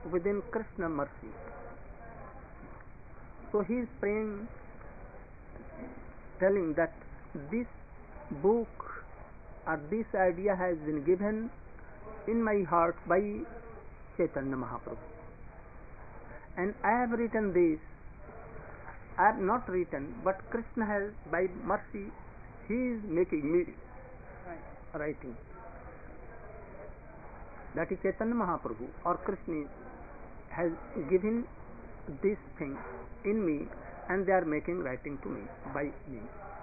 within Krishna mercy. So he is praying, telling that this book or this idea has been given in my heart by Chaitanya Mahaprabhu, and I have written this. I have not written, but Krishna has, by mercy, he is making me writing. That is Chaitanya Mahaprabhu or Krishna has given this thing in me, and they are making writing to me by me.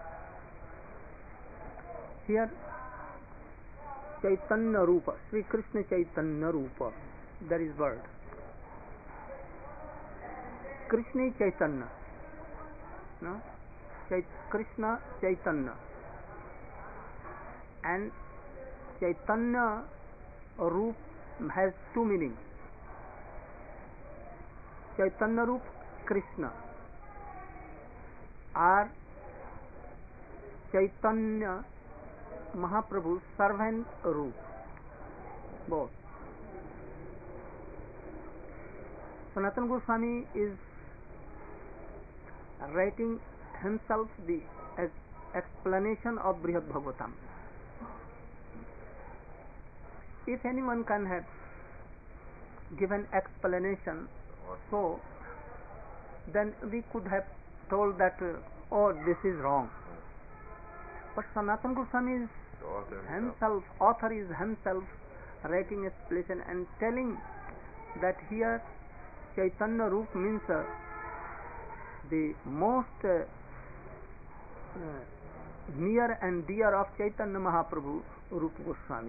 Here Chaitanya Rupa, Sri Krishna Chaitanya Rupa, there is word. Krishna Chaitanya, no? Krishna Chaitanya, and Chaitanya Rup has two meanings. Chaitanya Rup Krishna or Chaitanya Mahaprabhu servant Rup, both. Sanatana Goswami is writing himself the explanation of Brihad Bhagavatam. If anyone can have given explanation, so then we could have told that oh, this is wrong. But Sanatana Goswami is himself, author is himself writing explanation and telling that here Chaitanya Rup means the most near and dear of Chaitanya Mahaprabhu, Rupa Goswami.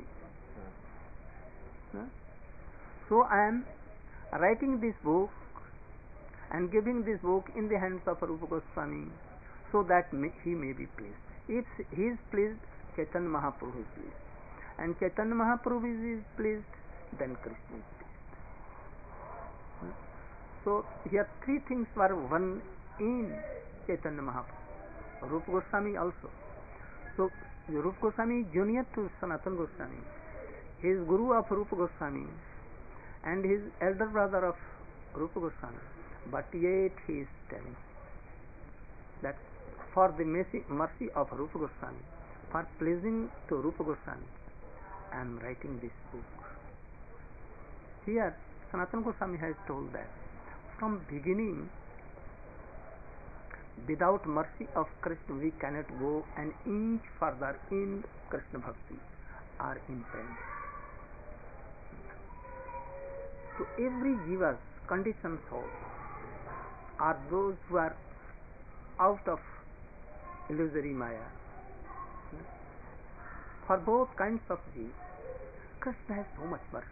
So I am writing this book and giving this book in the hands of Rupa Goswami so that he may be pleased. If he is pleased, Chaitanya Mahaprabhu is pleased. And Chaitanya Mahaprabhu is pleased, then Krishna is pleased. So here three things were one in Chaitanya Mahaprabhu. Rupa Goswami also. So Rupa Goswami is junior to Sanatana Goswami. He is Guru of Rupa Goswami and his elder brother of Rupa Goswami. But yet he is telling that for the mercy of Rupa Goswami, for pleasing to Rupa Goswami, I am writing this book. Here Sanatana Goswami has told that from beginning, without mercy of Krishna, we cannot go an inch further in Krishna Bhakti or in prema. To every jiva's conditioned soul are those who are out of illusory maya. For both kinds of jivas, Krishna has so much mercy.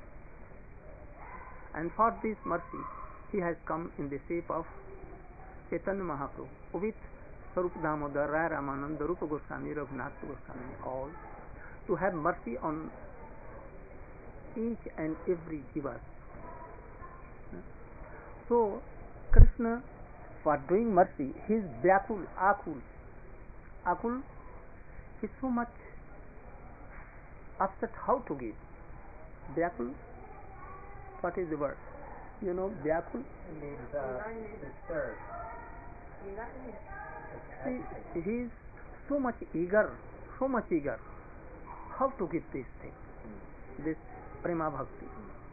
And for this mercy, he has come in the shape of Chaitanya Mahaprabhu with Sarup Damodar, Rai Ramananda, Rupa Goswami, Raghunath Goswami, all to have mercy on each and every jiva. So Krishna, for doing mercy, he is Vyakul, Akul. Akul is so much upset how to give. Vyakul, what is the word? You know, Vyakul means disturbed. He is so much eager how to give this thing, this prema bhakti.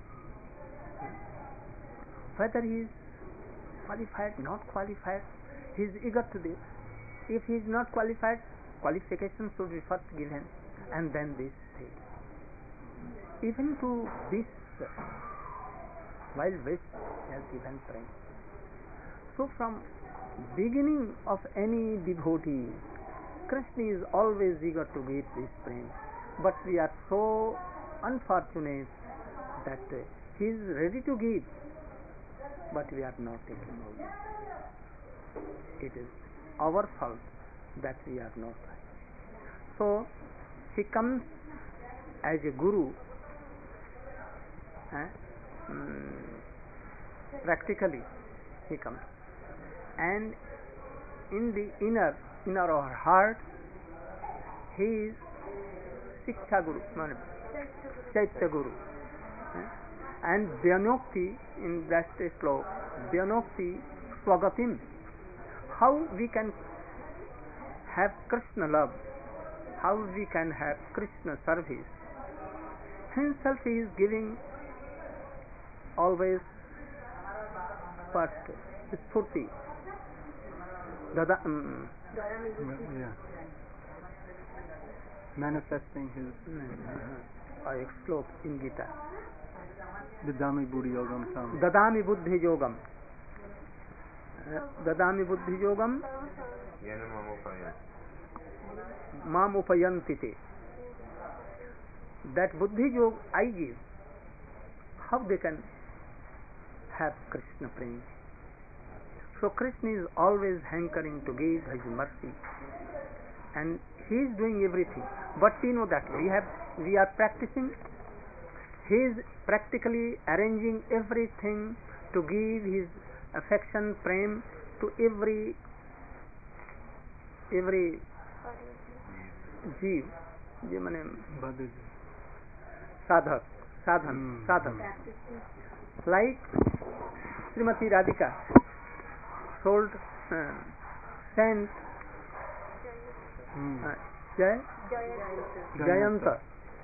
Whether he is qualified, not qualified, he is eager to this. If he is not qualified, qualification should be first given and then this thing. Even to this wild beast has given prema. So from beginning of any devotee, Krishna is always eager to give this prema. But we are so unfortunate that he is ready to give, but we are not taking hold. It is our fault that we are not. So he comes as a guru, practically he comes, and in our heart he is Shiksha Guru, Chaitya Guru. And Vyanokti in that slok, Vyanokti Swagatim. How we can have Krishna love, how we can have Krishna service. Himself he is giving always first Spurti. Dada, Yeah. Manifesting his a slok in Gita. Vidami Buddhi Yogam Tam. Dadami Buddhi Yogam. Dadami Buddhi Yogam Mam Upayantite. That Buddhi Yog I give. How they can have Krishna prema? So Krishna is always hankering to give his mercy, and he is doing everything. But we know that we are practicing. He is practically arranging everything to give his affection, prem to every jeev, je mane sadhan. Like Srimati Radhika told Saint Jayanta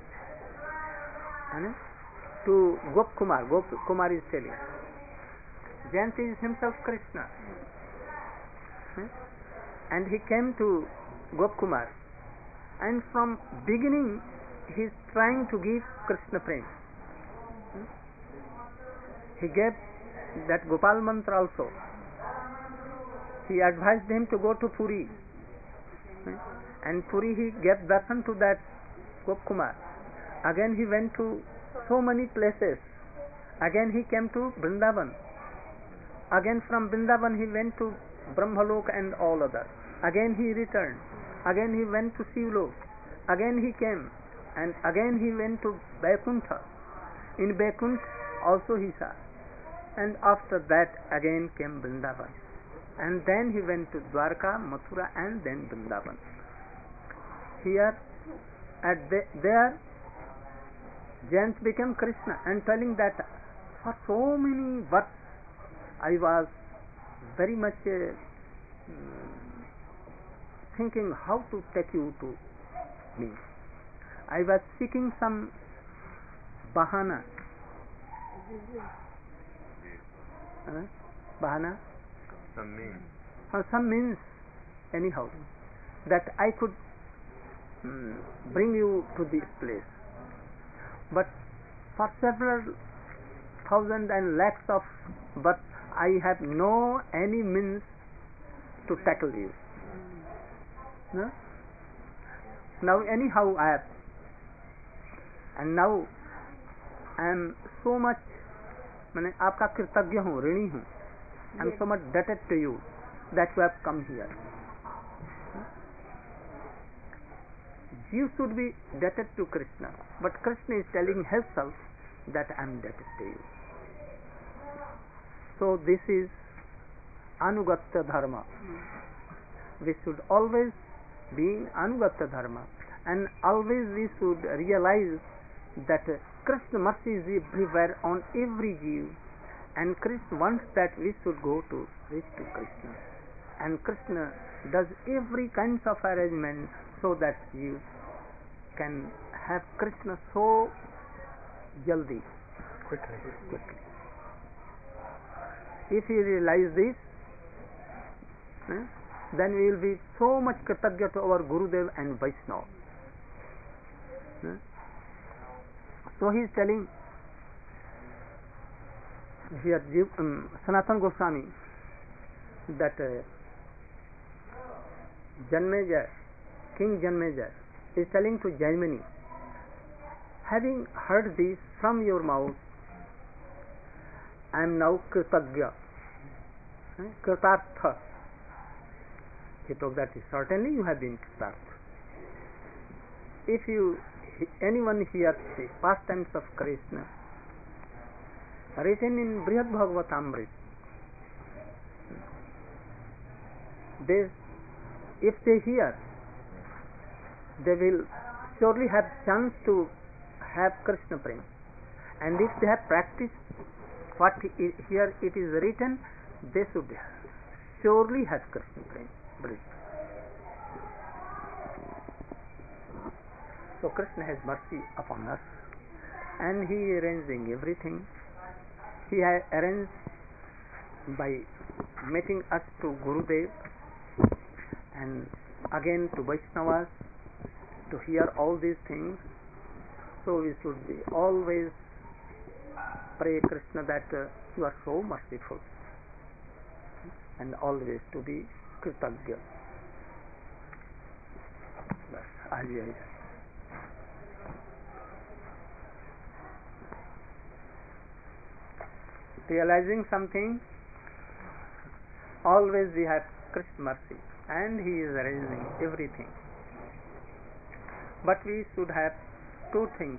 to Gop Kumar. Gop Kumar is telling Jayanta is himself Krishna, and he came to Gop Kumar, and from beginning he is trying to give Krishna prema. He gave that Gopal mantra also. He advised him to go to Puri, and Puri he gave darshan to that Gop Kumar. Again he went to so many places. Again he came to Vrindavan. Again from Vrindavan he went to Brahmalok and all others. Again he returned. Again he went to Shivlok. Again he came, and again he went to Vaikuntha. In Vaikuntha also he saw. And after that again came Vrindavan. And then he went to Dwarka, Mathura, and then Vrindavan. Here, there, Jayant became Krishna, and telling that for so many births I was very much thinking how to take you to me. I was seeking some bahana. Bahana? Some means, anyhow, that I could bring you to this place. But for several thousand and lakhs of births, I have no any means to tackle you. No? Now anyhow I have, and now I am so much, मैंने आपका कृतज्ञ हूँ, ऋणी हूँ. I am so much indebted to you that you have come here. You should be indebted to Krishna, but Krishna is telling himself that I am indebted to you. So this is Anugatya Dharma. We should always be in Anugatya Dharma, and always we should realize that Krishna mercy is everywhere on every jeev, and Krishna wants that we should go to reach to Krishna, and Krishna does every kinds of arrangement so that you can have Krishna so jaldi, quickly. If we realize this, then we will be so much kritagya to our Gurudev and Vaishnava. So he is telling here Sanatana Goswami that Janmeja, King Janmeja is telling to Jaimini, having heard this from your mouth, I am now kritagya, kritartha. He told that certainly you have been kritartha. If anyone hears the pastimes of Krishna written in Brihad Bhagavatamrita, if they hear, they will surely have chance to have Krishna prema. and if they have practiced what here it is written, they should surely have Krishna bliss. So Krishna has mercy upon us, and he is arranging everything. He has arranged by meeting us to Gurudev and again to Vaishnavas to hear all these things. So we should be always pray Krishna that you are so merciful, and always to be Kritagya. Realizing something, always we have Krishna mercy, and he is arranging everything. But we should have two things: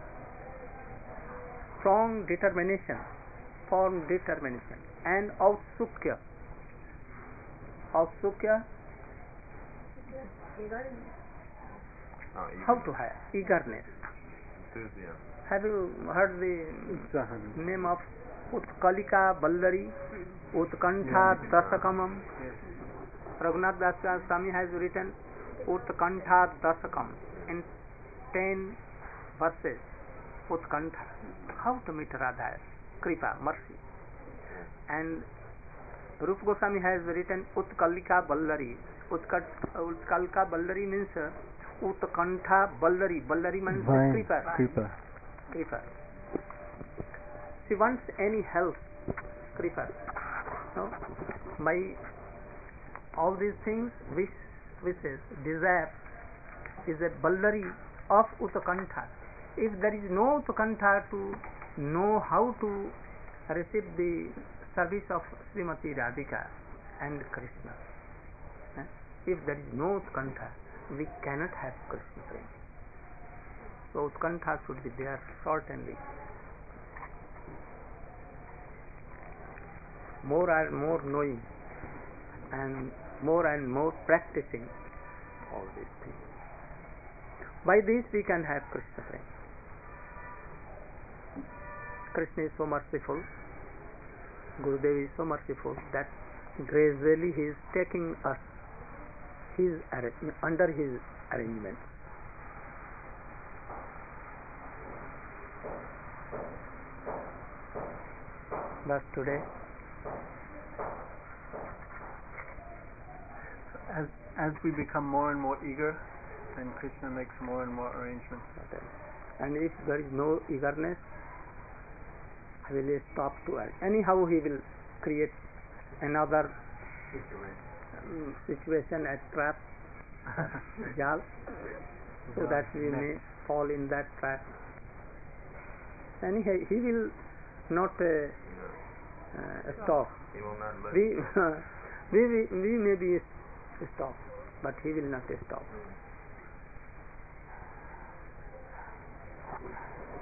strong determination, firm determination, and autsukya. Autsukya, how to have eagerness. Enthusiasm. Have you heard the name of Utkalika Ballari, Utkantha Dasakamam? Raghunath Das Swami has written Utkantha Dasakam in 10 verses. Utkantha, how to meet Radha, Kripa, mercy. And Rupa Goswami has written Utkalika Ballari. Utkalika Ballari means Utkantha Ballari. Ballari means Kripa. Kripa. She wants any help, Kripa. No? By all these things, wishes, desire is a Ballari of Utkantha. If there is no Utkantha to know how to receive the service of Srimati Radhika and Krishna, if there is no Utkantha, we cannot have Krishna prema. So Utkantha should be there certainly. More and more knowing and more practicing all these things. By this we can have Krishna prema. Krishna is so merciful, Gurudev is so merciful that gradually he is taking us under his arrangement. But today, as we become more and more eager, then Krishna makes more and more arrangements. And if there is no eagerness, he will stop to us. Anyhow, he will create another situation, a trap, jal, so that we may fall in that trap. Anyhow, he will not stop. He will not let We may be stop, but he will not stop.